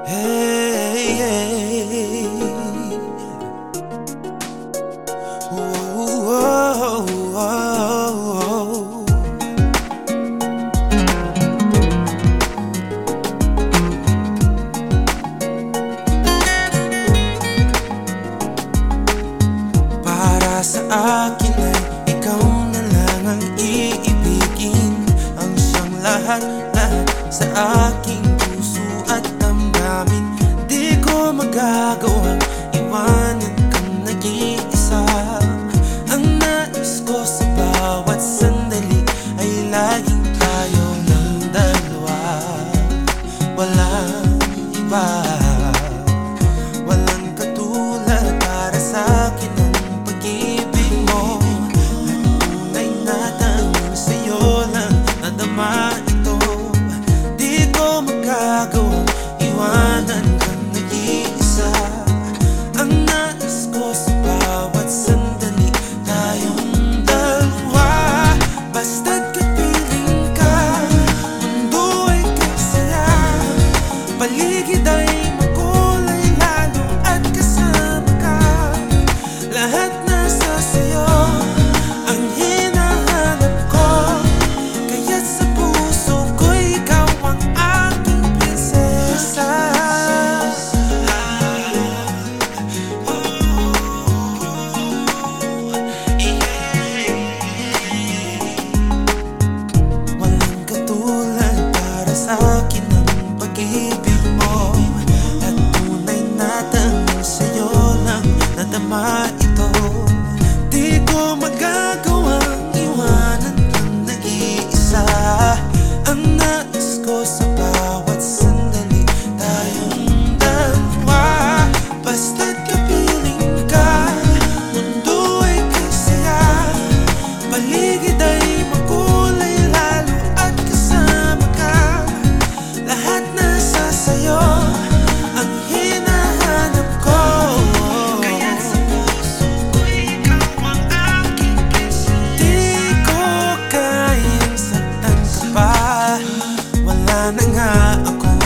Hey, hey. Ooh, oh, oh, oh. Para sa akin ay ikaw na lang ang iibigin, ang siyang lahat-lahat sa aking puso at damdamin. Di ko magagawang iwanan kang nag-iisa. Ang nais ko sa bawat sandali ay laging tayo ng dalawa, walang iba. Walang katulad para sa akin ang pag-ibig mo. Tunay na tanging sa'yo lang nadama ito. Di ko magagawang iwanan kang nag-iisa. Ang nais ko sa bawat sandali tayong dalawa. Basta't kapiling ka, mundo ay kasaya, paligid ay makulay lalo at kasama ka. Lahat nasa sayo ang hinahanap ko, kaya't sa puso ko'y ikaw ang aking prinsesa. Walang katulad para sa akin ang pag-ibig mo, at tunay na tanging sa'yo lang nadama ito. Di ko magagawang iwanan kang nag-iisa. Ang nais ko sa bawat sandali tayong dalawa. Basta't kapiling ka, mundo ay kasaya, paligid ay makulay lalo at kasama ka. Lahat nasa sayo ang hinahanap ko, kaya't sa puso ko'y ikaw ang aking prinsesa. Di ko kayang saktan ka pa, wala na nga ako